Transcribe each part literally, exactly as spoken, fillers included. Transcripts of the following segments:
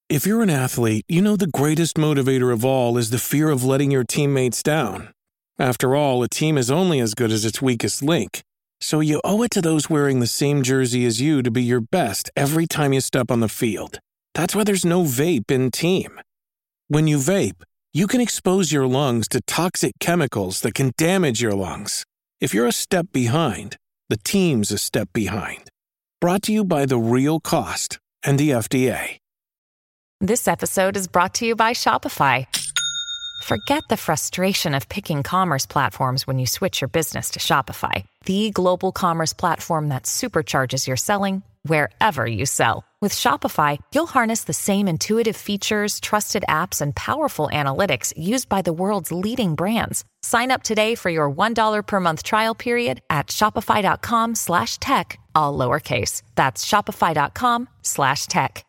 If you're an athlete, you know the greatest motivator of all is the fear of letting your teammates down. After all, a team is only as good as its weakest link. So you owe it to those wearing the same jersey as you to be your best every time you step on the field. That's why there's no vape in team. When you vape, you can expose your lungs to toxic chemicals that can damage your lungs. If you're a step behind, the team's a step behind. Brought to you by The Real Cost and the F D A. This episode is brought to you by Shopify. Forget the frustration of picking commerce platforms when you switch your business to Shopify, the global commerce platform that supercharges your selling wherever you sell. With Shopify, you'll harness the same intuitive features, trusted apps, and powerful analytics used by the world's leading brands. Sign up today for your one dollar per month trial period at shopify.com slash tech, all lowercase. That's shopify.com slash tech.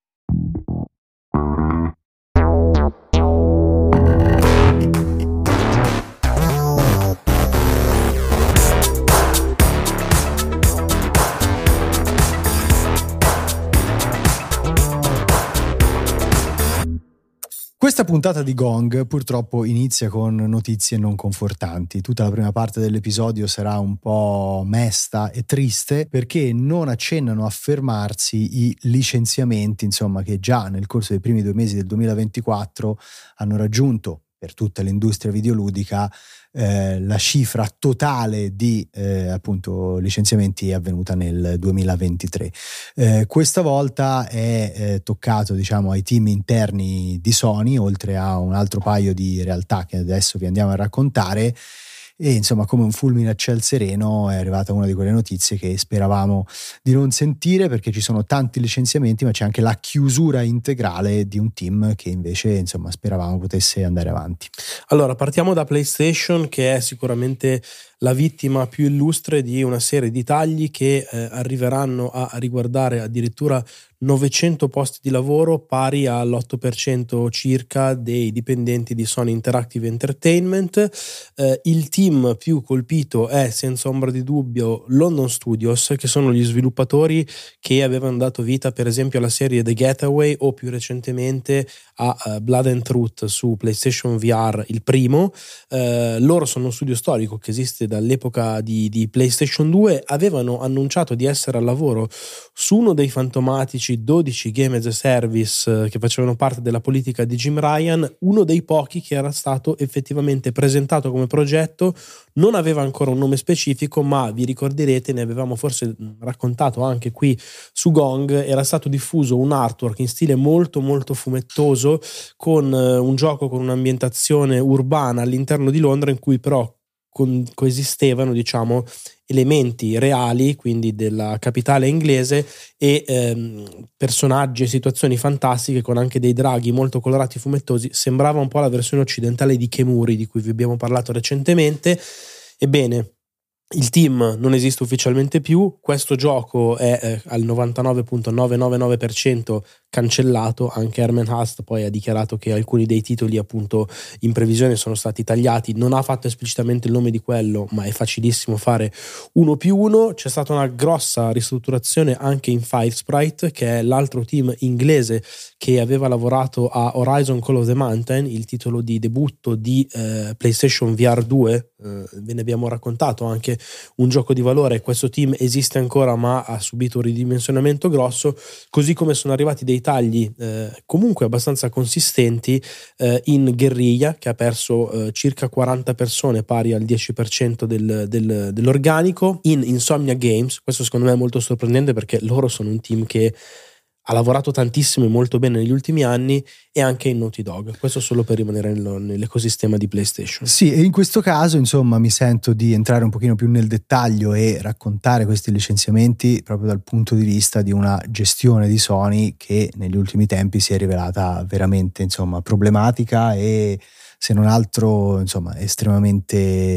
Questa puntata di Gong purtroppo inizia con notizie non confortanti. Tutta la prima parte dell'episodio sarà un po' mesta e triste perché non accennano a fermarsi i licenziamenti, insomma, che già nel corso dei primi due mesi del duemilaventiquattro hanno raggiunto per tutta l'industria videoludica eh, la cifra totale di eh, appunto licenziamenti è avvenuta nel duemilaventitré. Eh, questa volta è eh, toccato, diciamo, ai team interni di Sony, oltre a un altro paio di realtà che adesso vi andiamo a raccontare. E insomma, come un fulmine a ciel sereno è arrivata una di quelle notizie che speravamo di non sentire, perché ci sono tanti licenziamenti ma c'è anche la chiusura integrale di un team che invece, insomma, speravamo potesse andare avanti. Allora, partiamo da PlayStation, che è sicuramente la vittima più illustre di una serie di tagli che eh, arriveranno a riguardare addirittura novecento posti di lavoro, pari all'otto per cento circa dei dipendenti di Sony Interactive Entertainment. Eh, il team più colpito è senza ombra di dubbio London Studios, che sono gli sviluppatori che avevano dato vita per esempio alla serie The Getaway o più recentemente a uh, Blood and Truth su PlayStation V R, il primo. Eh, loro sono un studio storico che esiste dall'epoca di, di PlayStation due. Avevano annunciato di essere al lavoro su uno dei fantomatici dodici game as a service che facevano parte della politica di Jim Ryan, uno dei pochi che era stato effettivamente presentato come progetto. Non aveva ancora un nome specifico, ma vi ricorderete, ne avevamo forse raccontato anche qui su Gong, era stato diffuso un artwork in stile molto molto fumettoso con un gioco con un'ambientazione urbana all'interno di Londra, in cui però con, coesistevano, diciamo, elementi reali, quindi della capitale inglese, e ehm, personaggi e situazioni fantastiche con anche dei draghi molto colorati e fumettosi. Sembrava un po' la versione occidentale di Kemuri, di cui vi abbiamo parlato recentemente. Ebbene, il team non esiste ufficialmente più, questo gioco è eh, al novantanove virgola novecentonovantanove per cento cancellato. Anche Herman Hust poi ha dichiarato che alcuni dei titoli appunto in previsione sono stati tagliati. Non ha fatto esplicitamente il nome di quello, ma è facilissimo fare uno più uno. C'è stata una grossa ristrutturazione anche in Five Sprite, che è l'altro team inglese che aveva lavorato a Horizon Call of the Mountain, il titolo di debutto di eh, PlayStation V R due. Eh, ve ne abbiamo raccontato anche un gioco di valore. Questo team esiste ancora ma ha subito un ridimensionamento grosso, così come sono arrivati dei tagli eh, comunque abbastanza consistenti eh, in Guerrilla, che ha perso eh, circa quaranta persone, pari al dieci per cento del, del, dell'organico, in Insomnia Games. Questo secondo me è molto sorprendente perché loro sono un team che ha lavorato tantissimo e molto bene negli ultimi anni, e anche in Naughty Dog. Questo solo per rimanere nell'ecosistema di PlayStation. Sì, e in questo caso insomma mi sento di entrare un pochino più nel dettaglio e raccontare questi licenziamenti proprio dal punto di vista di una gestione di Sony che negli ultimi tempi si è rivelata veramente, insomma, problematica e, se non altro, insomma, estremamente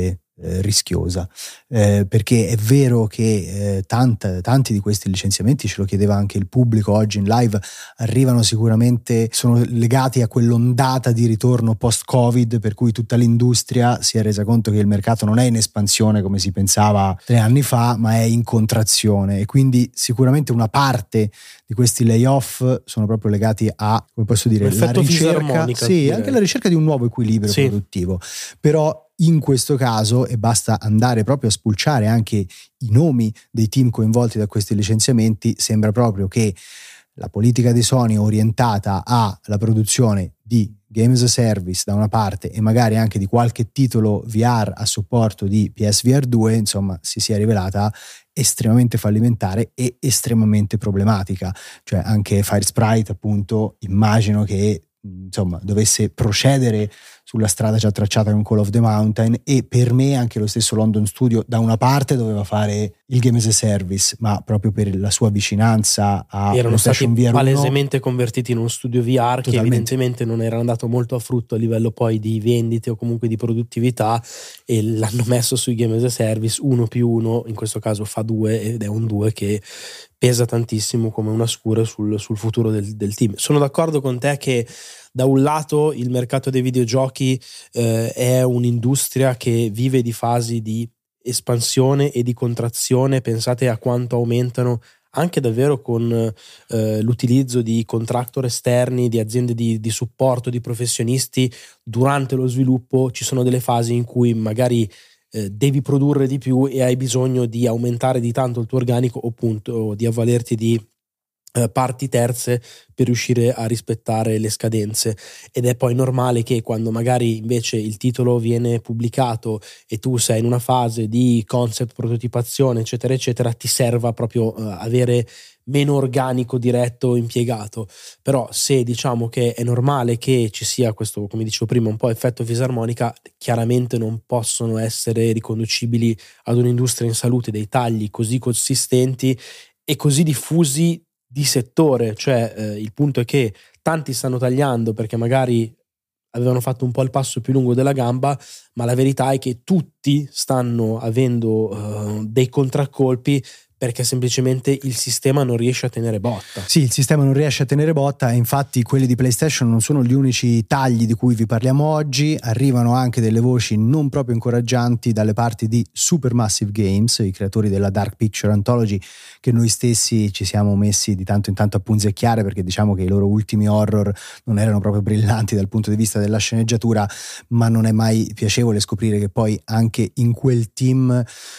eh, rischiosa, eh, perché è vero che eh, tanta, tanti di questi licenziamenti, ce lo chiedeva anche il pubblico oggi in live, arrivano sicuramente, sono legati a quell'ondata di ritorno post-Covid, per cui tutta l'industria si è resa conto che il mercato non è in espansione come si pensava tre anni fa, ma è in contrazione, e quindi sicuramente una parte di questi layoff sono proprio legati a, come posso dire, la ricerca, sì, anche la ricerca di un nuovo equilibrio sì. produttivo. Però in questo caso, e basta andare proprio a spulciare anche i nomi dei team coinvolti da questi licenziamenti, sembra proprio che la politica di Sony orientata alla produzione di game as a service da una parte e magari anche di qualche titolo V R a supporto di P S V R due, insomma, si sia rivelata estremamente fallimentare e estremamente problematica. Cioè anche Firesprite, appunto, immagino che insomma dovesse procedere sulla strada già tracciata con Call of the Mountain, e per me anche lo stesso London Studio da una parte doveva fare il game as a service, ma proprio per la sua vicinanza a erano stati V R uno, palesemente convertiti in uno studio V R totalmente, che evidentemente non era andato molto a frutto a livello poi di vendite o comunque di produttività, e l'hanno messo sui game as a service. Uno più uno in questo caso fa due, ed è un due che pesa tantissimo come una scure sul, sul futuro del, del team. Sono d'accordo con te che da un lato il mercato dei videogiochi eh, è un'industria che vive di fasi di espansione e di contrazione. Pensate a quanto aumentano anche davvero con eh, l'utilizzo di contractor esterni, di aziende di, di supporto, di professionisti durante lo sviluppo. Ci sono delle fasi in cui magari eh, devi produrre di più e hai bisogno di aumentare di tanto il tuo organico, o appunto di avvalerti di parti terze per riuscire a rispettare le scadenze. Ed è poi normale che quando magari invece il titolo viene pubblicato e tu sei in una fase di concept, prototipazione eccetera eccetera, ti serva proprio uh, avere meno organico diretto impiegato. Però se diciamo che è normale che ci sia questo, come dicevo prima, un po' effetto fisarmonica, chiaramente non possono essere riconducibili ad un'industria in salute dei tagli così consistenti e così diffusi di settore. Cioè eh, il punto è che tanti stanno tagliando perché magari avevano fatto un po' il passo più lungo della gamba, ma la verità è che tutti stanno avendo uh, dei contraccolpi perché semplicemente il sistema non riesce a tenere botta. Sì, il sistema non riesce a tenere botta, e infatti quelli di PlayStation non sono gli unici tagli di cui vi parliamo oggi. Arrivano anche delle voci non proprio incoraggianti dalle parti di Supermassive Games, i creatori della Dark Picture Anthology, che noi stessi ci siamo messi di tanto in tanto a punzecchiare, perché diciamo che i loro ultimi horror non erano proprio brillanti dal punto di vista della sceneggiatura, ma non è mai piacevole scoprire che poi anche in quel team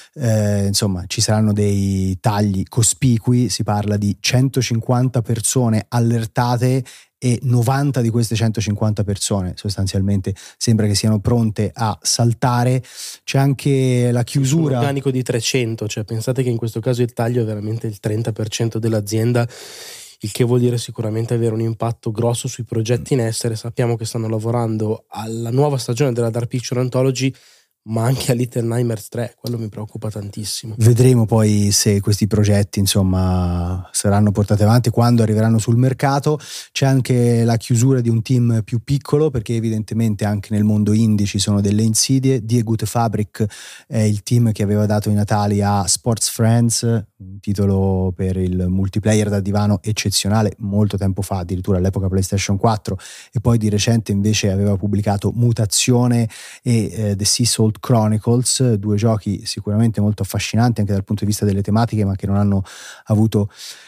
eh, insomma ci saranno dei tagli cospicui. Si parla di centocinquanta persone allertate e novanta di queste centocinquanta persone sostanzialmente sembra che siano pronte a saltare. C'è anche la chiusura, un organico di trecento, cioè pensate che in questo caso il taglio è veramente il trenta per cento dell'azienda, il che vuol dire sicuramente avere un impatto grosso sui progetti in essere. Sappiamo che stanno lavorando alla nuova stagione della Dark Picture Anthology, ma anche a Little Nightmares tre, quello mi preoccupa tantissimo. Vedremo poi se questi progetti insomma saranno portati avanti quando arriveranno sul mercato. C'è anche la chiusura di un team più piccolo, perché evidentemente anche nel mondo indie ci sono delle insidie. Die Gute Fabrik è il team che aveva dato i natali a Sports Friends, un titolo per il multiplayer da divano eccezionale molto tempo fa, addirittura all'epoca PlayStation quattro, e poi di recente invece aveva pubblicato Mutazione e eh, The Sea Salt Chronicles, due giochi sicuramente molto affascinanti anche dal punto di vista delle tematiche, ma che non hanno avuto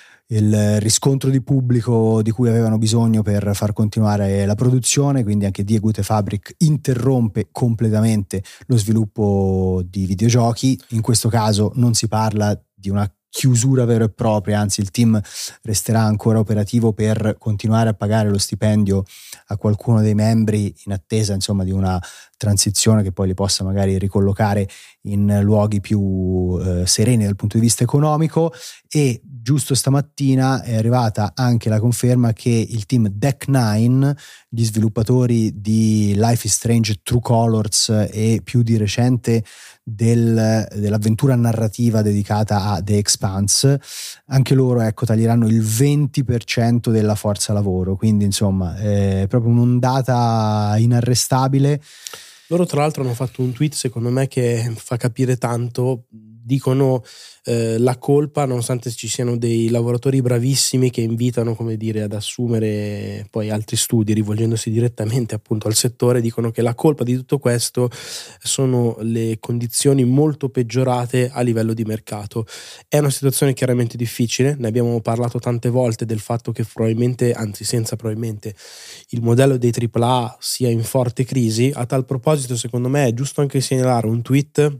il riscontro di pubblico di cui avevano bisogno per far continuare la produzione. Quindi anche Die Gute Fabrik interrompe completamente lo sviluppo di videogiochi. In questo caso non si parla di una chiusura vera e propria, anzi il team resterà ancora operativo per continuare a pagare lo stipendio a qualcuno dei membri in attesa insomma di una transizione che poi li possa magari ricollocare in luoghi più eh, sereni dal punto di vista economico. E giusto stamattina è arrivata anche la conferma che il team Deck nine, gli sviluppatori di Life is Strange True Colors e più di recente del, dell'avventura narrativa dedicata a The Expanse, anche loro ecco taglieranno il venti per cento della forza lavoro. Quindi insomma è proprio un'ondata inarrestabile. Loro tra l'altro hanno fatto un tweet secondo me che fa capire tanto. Dicono eh, la colpa, nonostante ci siano dei lavoratori bravissimi che invitano, come dire, ad assumere poi altri studi rivolgendosi direttamente appunto al settore, dicono che la colpa di tutto questo sono le condizioni molto peggiorate a livello di mercato. È una situazione chiaramente difficile, ne abbiamo parlato tante volte del fatto che probabilmente, anzi senza probabilmente, il modello dei tripla A sia in forte crisi. A tal proposito secondo me è giusto anche segnalare un tweet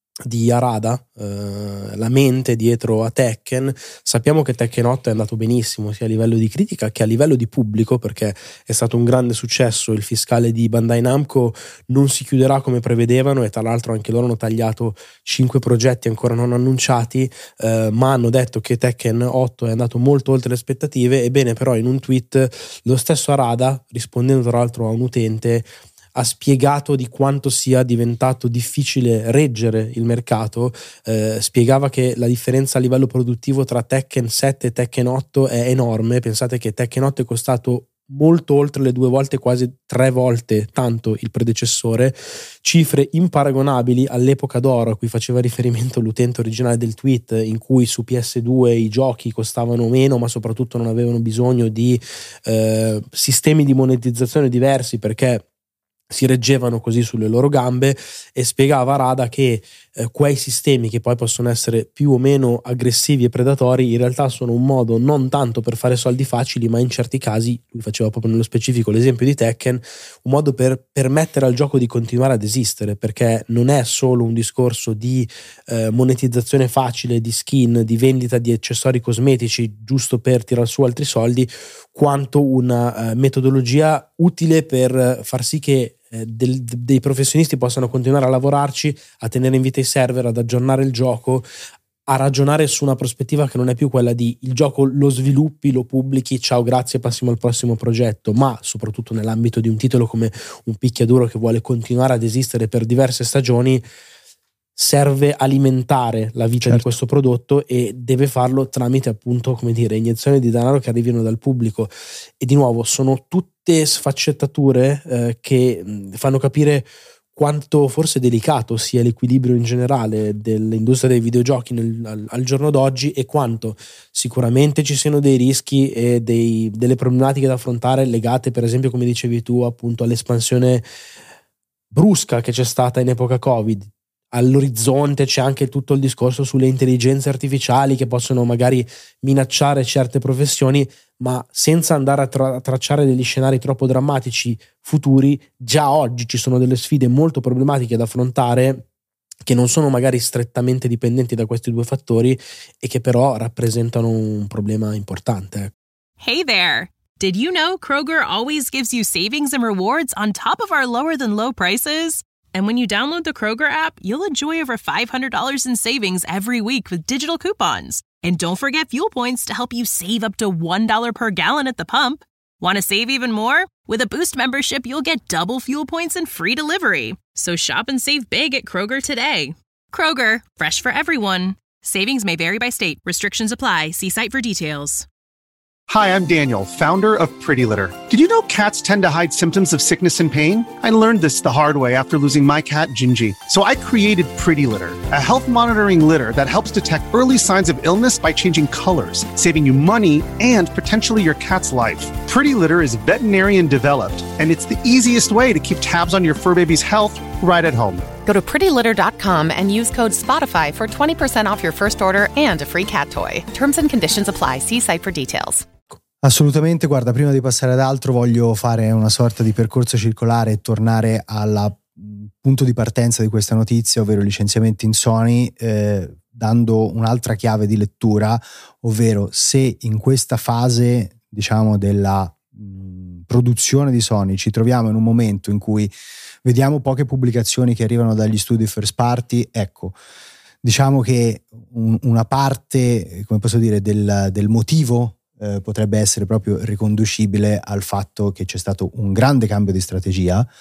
di Harada, eh, la mente dietro a Tekken. Sappiamo che Tekken otto è andato benissimo sia a livello di critica che a livello di pubblico, perché è stato un grande successo. Il fiscale di Bandai Namco non si chiuderà come prevedevano e tra l'altro anche loro hanno tagliato cinque progetti ancora non annunciati, eh, ma hanno detto che Tekken otto è andato molto oltre le aspettative. Ebbene, però in un tweet lo stesso Harada, rispondendo tra l'altro a un utente, ha spiegato di quanto sia diventato difficile reggere il mercato. Eh, spiegava che la differenza a livello produttivo tra Tekken sette e Tekken otto è enorme. Pensate che Tekken otto è costato molto oltre le due volte, quasi tre volte tanto il predecessore, cifre imparagonabili all'epoca d'oro a cui faceva riferimento l'utente originale del tweet, in cui su P S due i giochi costavano meno ma soprattutto non avevano bisogno di eh, sistemi di monetizzazione diversi perché si reggevano così sulle loro gambe. E spiegava Harada che eh, quei sistemi, che poi possono essere più o meno aggressivi e predatori, in realtà sono un modo non tanto per fare soldi facili, ma in certi casi, lui faceva proprio nello specifico l'esempio di Tekken, un modo per permettere al gioco di continuare ad esistere, perché non è solo un discorso di eh, monetizzazione facile, di skin, di vendita di accessori cosmetici giusto per tirar su altri soldi, quanto una eh, metodologia utile per far sì che eh, del, dei professionisti possano continuare a lavorarci, a tenere in vita i server, ad aggiornare il gioco, a ragionare su una prospettiva che non è più quella di il gioco lo sviluppi, lo pubblichi, ciao grazie passiamo al prossimo progetto, ma soprattutto nell'ambito di un titolo come un picchiaduro che vuole continuare ad esistere per diverse stagioni, serve alimentare la vita certo. di questo prodotto e deve farlo tramite appunto, come dire, iniezioni di denaro che arrivino dal pubblico. E di nuovo sono tutte sfaccettature eh, che fanno capire quanto forse delicato sia l'equilibrio in generale dell'industria dei videogiochi nel, al, al giorno d'oggi, e quanto sicuramente ci siano dei rischi e dei, delle problematiche da affrontare legate, per esempio, come dicevi tu, appunto all'espansione brusca che c'è stata in epoca Covid. All'orizzonte c'è anche tutto il discorso sulle intelligenze artificiali che possono magari minacciare certe professioni, ma senza andare a, tra- a tracciare degli scenari troppo drammatici futuri. Già oggi ci sono delle sfide molto problematiche da affrontare che non sono magari strettamente dipendenti da questi due fattori e che però rappresentano un problema importante. Hey there! Did you know Kroger always gives you savings and rewards on top of our lower than low prices? And when you download the Kroger app, you'll enjoy over five hundred dollars in savings every week with digital coupons. And don't forget fuel points to help you save up to one dollar per gallon at the pump. Want to save even more? With a Boost membership, you'll get double fuel points and free delivery. So shop and save big at Kroger today. Kroger, fresh for everyone. Savings may vary by state. Restrictions apply. See site for details. Hi, I'm Daniel, founder of Pretty Litter. Did you know cats tend to hide symptoms of sickness and pain? I learned this the hard way after losing my cat, Gingy. So I created Pretty Litter, a health monitoring litter that helps detect early signs of illness by changing colors, saving you money and potentially your cat's life. Pretty Litter is veterinarian developed, and it's the easiest way to keep tabs on your fur baby's health right at home. Go to pretty litter dot com and use code Spotify for twenty percent off your first order and a free cat toy. Terms and conditions apply. See site for details. Assolutamente, guarda, prima di passare ad altro voglio fare una sorta di percorso circolare e tornare al punto di partenza di questa notizia, ovvero i licenziamenti in Sony, eh, dando un'altra chiave di lettura, ovvero se in questa fase, diciamo, della mh, produzione di Sony ci troviamo in un momento in cui vediamo poche pubblicazioni che arrivano dagli studi first party, ecco, diciamo che un, una parte, come posso dire, del, del motivo Eh, potrebbe essere proprio riconducibile al fatto che c'è stato un grande cambio di strategia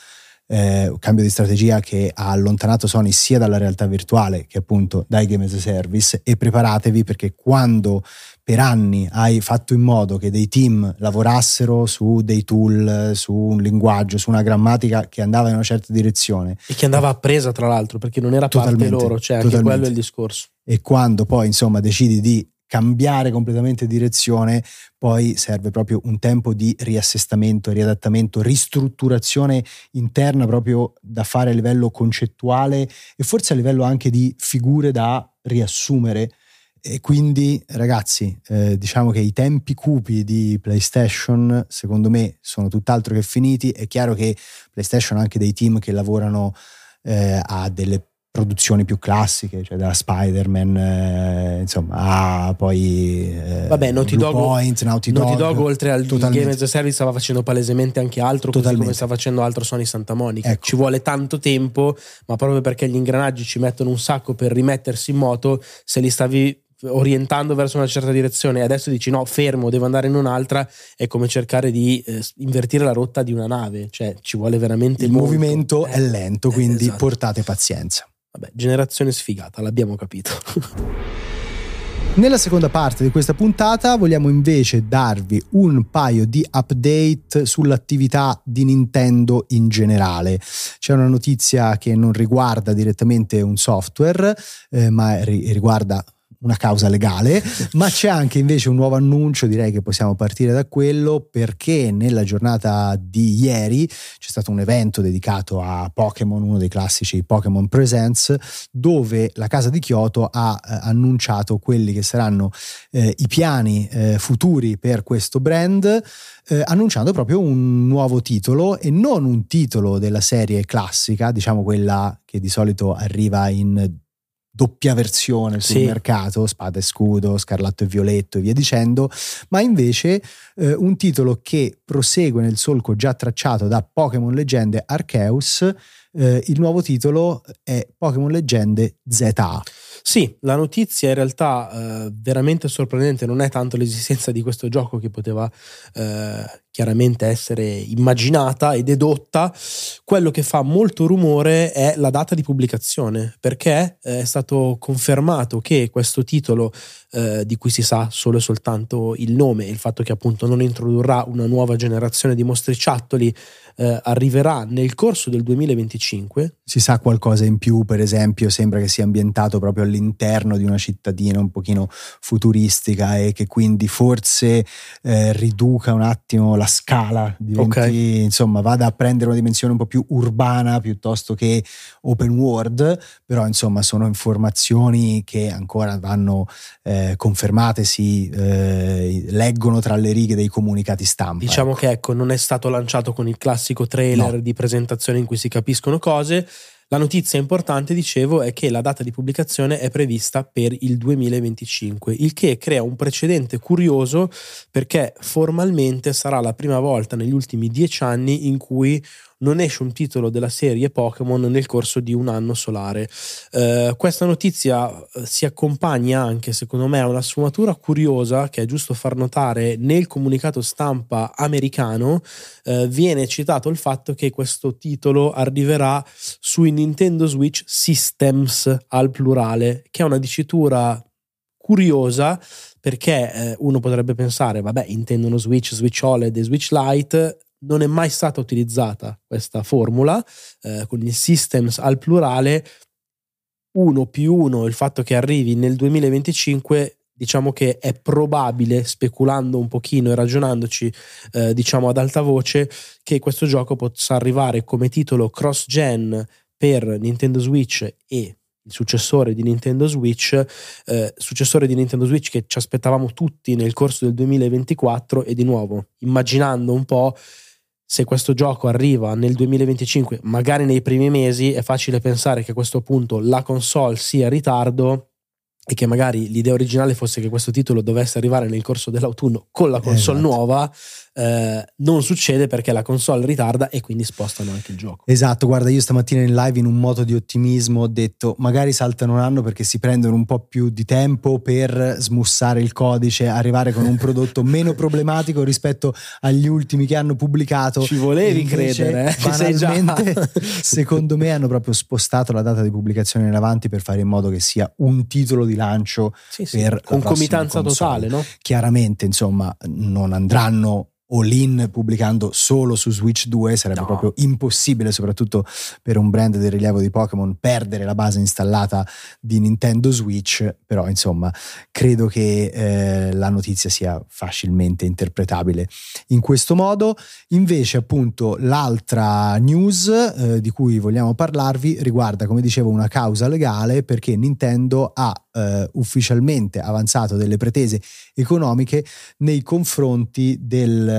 eh, un cambio di strategia che ha allontanato Sony sia dalla realtà virtuale che appunto dai game as a service. E preparatevi, perché quando per anni hai fatto in modo che dei team lavorassero su dei tool, su un linguaggio, su una grammatica che andava in una certa direzione e che andava appresa, tra l'altro, perché non era parte loro, cioè anche quello è il discorso. E quando poi insomma decidi di cambiare completamente direzione, poi serve proprio un tempo di riassestamento, riadattamento, ristrutturazione interna proprio da fare a livello concettuale e forse a livello anche di figure da riassumere. E quindi ragazzi, eh, diciamo che i tempi cupi di PlayStation secondo me sono tutt'altro che finiti. È chiaro che PlayStation ha anche dei team che lavorano eh, a delle produzioni più classiche, cioè da Spider-Man, eh, insomma, a poi eh, vabbè, Naughty Dog, Point, Naughty Dog, Naughty Dog oltre al totalmente. Game as a Service stava facendo palesemente anche altro, totalmente. Così come sta facendo altro Sony Santa Monica. Ecco. Ci vuole tanto tempo, ma proprio perché gli ingranaggi ci mettono un sacco per rimettersi in moto, se li stavi orientando verso una certa direzione e adesso dici no, fermo, devo andare in un'altra, è come cercare di eh, invertire la rotta di una nave, cioè ci vuole veramente il molto. movimento eh, è lento, quindi esatto. Portate pazienza. Vabbè, generazione sfigata, l'abbiamo capito. Nella seconda parte di questa puntata vogliamo invece darvi un paio di update sull'attività di Nintendo in generale. C'è una notizia che non riguarda direttamente un software, eh, ma ri- riguarda una causa legale, ma c'è anche invece un nuovo annuncio, direi che possiamo partire da quello, perché nella giornata di ieri c'è stato un evento dedicato a Pokémon, uno dei classici Pokémon Presents, dove la casa di Kyoto ha eh, annunciato quelli che saranno eh, i piani eh, futuri per questo brand, eh, annunciando proprio un nuovo titolo, e non un titolo della serie classica, diciamo quella che di solito arriva in doppia versione sul sì. mercato, Spada e Scudo, Scarlatto e Violetto e via dicendo, ma invece eh, un titolo che prosegue nel solco già tracciato da Pokémon Leggende Arceus. Eh, il nuovo titolo è Pokémon Leggende Z A. Sì, la notizia in realtà eh, veramente sorprendente non è tanto l'esistenza di questo gioco, che poteva eh, chiaramente essere immaginata e dedotta. Quello che fa molto rumore è la data di pubblicazione, perché è stato confermato che questo titolo, eh, di cui si sa solo e soltanto il nome e il fatto che appunto non introdurrà una nuova generazione di mostriciattoli, eh, arriverà nel corso del duemilaventicinque. Si sa qualcosa in più, per esempio sembra che sia ambientato proprio all'interno di una cittadina un pochino futuristica e che quindi forse eh, riduca un attimo la scala, diventi, okay. insomma vada a prendere una dimensione un po' più urbana piuttosto che open world, però insomma sono informazioni che ancora vanno eh, confermate, si eh, leggono tra le righe dei comunicati stampa. Diciamo ecco. che ecco, non è stato lanciato con il classico trailer no. di presentazione in cui si capiscono cose. La notizia importante, dicevo, è che la data di pubblicazione è prevista per il duemilaventicinque, il che crea un precedente curioso, perché formalmente sarà la prima volta negli ultimi dieci anni in cui non esce un titolo della serie Pokémon nel corso di un anno solare. Eh, questa notizia si accompagna anche, secondo me, a una sfumatura curiosa che è giusto far notare. Nel comunicato stampa americano eh, viene citato il fatto che questo titolo arriverà sui Nintendo Switch Systems al plurale, che è una dicitura curiosa, perché eh, uno potrebbe pensare, vabbè, intendono Switch, Switch O L E D e Switch Lite. Non è mai stata utilizzata questa formula, eh, con il Systems al plurale. Uno più uno, il fatto che arrivi nel duemilaventicinque, diciamo che è probabile, speculando un pochino e ragionandoci eh, diciamo ad alta voce, che questo gioco possa arrivare come titolo cross-gen per Nintendo Switch e il successore di Nintendo Switch, eh, successore di Nintendo Switch che ci aspettavamo tutti nel corso del duemilaventiquattro. E di nuovo, immaginando un po', se questo gioco arriva nel duemilaventicinque, magari nei primi mesi, è facile pensare che a questo punto la console sia in ritardo e che magari l'idea originale fosse che questo titolo dovesse arrivare nel corso dell'autunno con la console esatto. nuova. eh, non succede perché la console ritarda e quindi spostano anche il gioco. Esatto, guarda, io stamattina in live in un moto di ottimismo ho detto magari saltano un anno perché si prendono un po' più di tempo per smussare il codice, arrivare con un prodotto meno problematico rispetto agli ultimi che hanno pubblicato. Ci volevi Invece, credere, eh? banalmente, Già... secondo me hanno proprio spostato la data di pubblicazione in avanti per fare in modo che sia un titolo di lancio sì, sì, per concomitanza totale, no? Chiaramente, insomma, non andranno all-in pubblicando solo su Switch due, sarebbe no. proprio impossibile, soprattutto per un brand del rilievo di Pokémon, perdere la base installata di Nintendo Switch. Però insomma credo che eh, la notizia sia facilmente interpretabile in questo modo. Invece appunto l'altra news eh, di cui vogliamo parlarvi riguarda, come dicevo, una causa legale, perché Nintendo ha eh, ufficialmente avanzato delle pretese economiche nei confronti del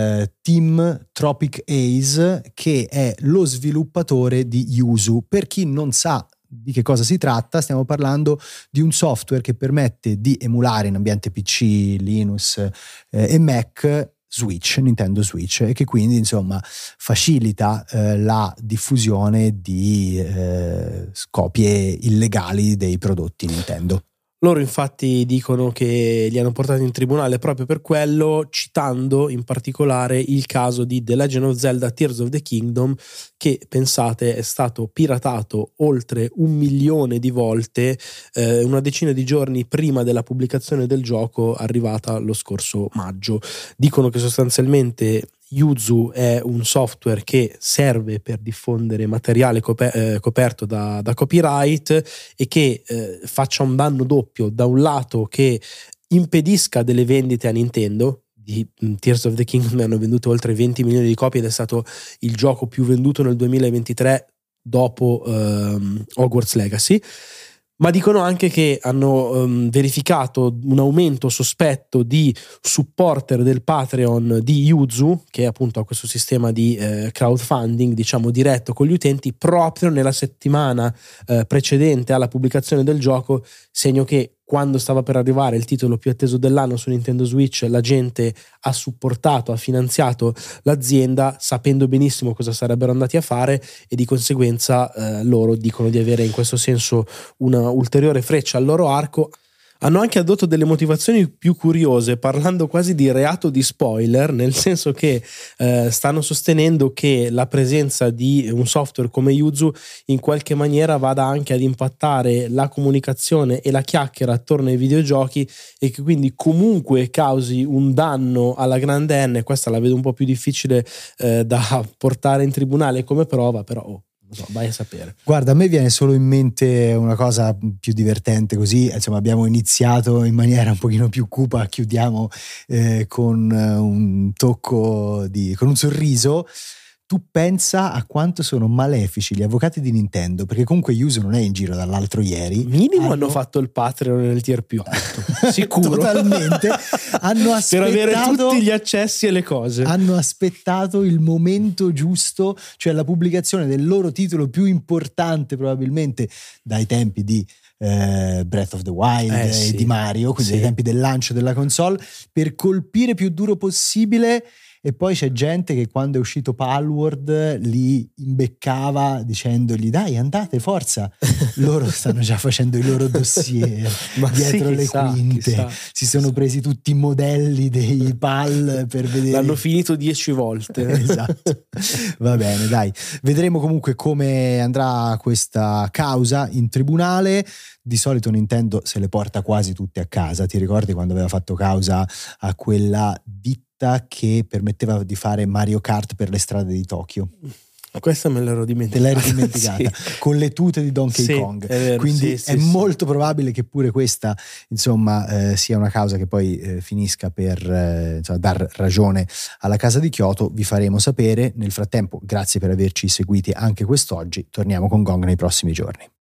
team Tropic Ace, che è lo sviluppatore di Yuzu. Per chi non sa di che cosa si tratta, stiamo parlando di un software che permette di emulare in ambiente P C, Linux eh, e Mac Switch, Nintendo Switch, e che quindi insomma facilita eh, la diffusione di eh, copie illegali dei prodotti Nintendo. Loro infatti dicono che li hanno portati in tribunale proprio per quello, citando in particolare il caso di The Legend of Zelda Tears of the Kingdom, che pensate è stato piratato oltre un milione di volte eh, una decina di giorni prima della pubblicazione del gioco, arrivata lo scorso maggio. Dicono che sostanzialmente Yuzu è un software che serve per diffondere materiale coper- eh, coperto da, da copyright e che eh, faccia un danno doppio: da un lato che impedisca delle vendite a Nintendo. Di Tears of the Kingdom hanno venduto oltre venti milioni di copie ed è stato il gioco più venduto nel duemilaventitré dopo ehm, Hogwarts Legacy. Ma dicono anche che hanno um, verificato un aumento sospetto di supporter del Patreon di Yuzu, che appunto ha questo sistema di eh, crowdfunding, diciamo, diretto con gli utenti, proprio nella settimana eh, precedente alla pubblicazione del gioco, segno che quando stava per arrivare il titolo più atteso dell'anno su Nintendo Switch, la gente ha supportato, ha finanziato l'azienda sapendo benissimo cosa sarebbero andati a fare, e di conseguenza eh, loro dicono di avere in questo senso una ulteriore freccia al loro arco. Hanno anche addotto delle motivazioni più curiose, parlando quasi di reato di spoiler, nel senso che eh, stanno sostenendo che la presenza di un software come Yuzu in qualche maniera vada anche ad impattare la comunicazione e la chiacchiera attorno ai videogiochi, e che quindi comunque causi un danno alla grande N. Questa la vedo un po' più difficile eh, da portare in tribunale come prova, però oh. So, vai a sapere. Guarda, a me viene solo in mente una cosa più divertente, così insomma abbiamo iniziato in maniera un pochino più cupa, chiudiamo eh, con un tocco di con un sorriso. Tu pensa a quanto sono malefici gli avvocati di Nintendo, perché comunque Yuzu non è in giro dall'altro ieri. Minimo hanno, hanno fatto il Patreon nel tier più alto, sicuro. Totalmente. Hanno aspettato per avere tutti gli accessi e le cose. Hanno aspettato il momento giusto, cioè la pubblicazione del loro titolo più importante probabilmente dai tempi di eh, Breath of the Wild eh, e sì. di Mario, quindi sì. dai tempi del lancio della console, per colpire più duro possibile. E poi c'è gente che quando è uscito Palworld li imbeccava dicendogli dai andate forza, loro stanno già facendo i loro dossier dietro sì, le chissà, quinte, chissà. si sono presi tutti i modelli dei Pal per vedere, l'hanno finito dieci volte. Esatto. Va bene, dai, vedremo comunque come andrà questa causa in tribunale. Di solito Nintendo se le porta quasi tutte a casa. Ti ricordi quando aveva fatto causa a quella ditta che permetteva di fare Mario Kart per le strade di Tokyo? Questa me l'ero dimenticata. Te l'hai dimenticata sì. Con le tute di Donkey sì, Kong. È vero, quindi sì, è sì, molto sì. probabile che pure questa insomma eh, sia una causa che poi eh, finisca per eh, insomma, dar ragione alla casa di Kyoto. Vi faremo sapere. Nel frattempo, grazie per averci seguiti anche quest'oggi. Torniamo con Gong nei prossimi giorni.